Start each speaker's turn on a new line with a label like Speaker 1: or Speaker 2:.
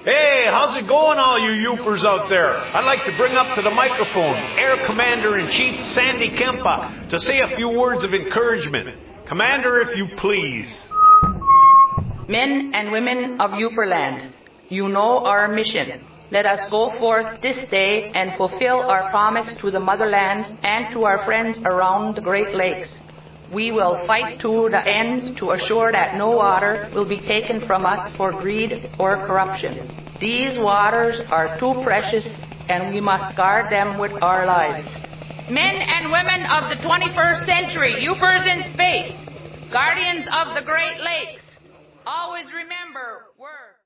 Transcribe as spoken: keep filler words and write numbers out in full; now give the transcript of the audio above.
Speaker 1: Hey, how's it going, all you Yoopers out there? I'd like to bring up to the microphone Air Commander-in-Chief Sandy Kempa to say a few words of encouragement. Commander, if you please.
Speaker 2: Men and women of Yooperland, you know our mission. Let us go forth this day and fulfill our promise to the motherland and to our friends around the Great Lakes. We will fight to the end to assure that no water will be taken from us for greed or corruption. These waters are too precious, and we must guard them with our lives.
Speaker 3: Men and women of the twenty-first century, Yoopers in space, guardians of the Great Lakes, always remember